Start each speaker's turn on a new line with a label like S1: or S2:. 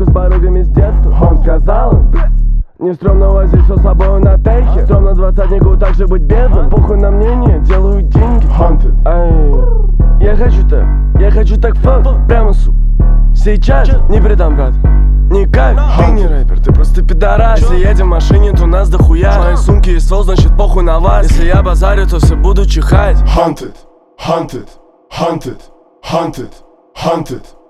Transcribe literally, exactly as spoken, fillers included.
S1: с барыгами с детства. Он сказал им: не стрёмно возить все с собой на тейке. Стрёмно двадцатнику также быть бедным. Похуй на мнение, делаю деньги. Ай, я хочу так, я хочу так фак, прямо су. Сейчас не предам, брат. Никак, ты не рэпер, ты просто пидорас. Если едем в машине, то нас дохуя. В моей сумке есть ствол, значит похуй на вас. Если я базарю, то все буду чихать.
S2: Haunted, haunted, haunted, haunted, haunted.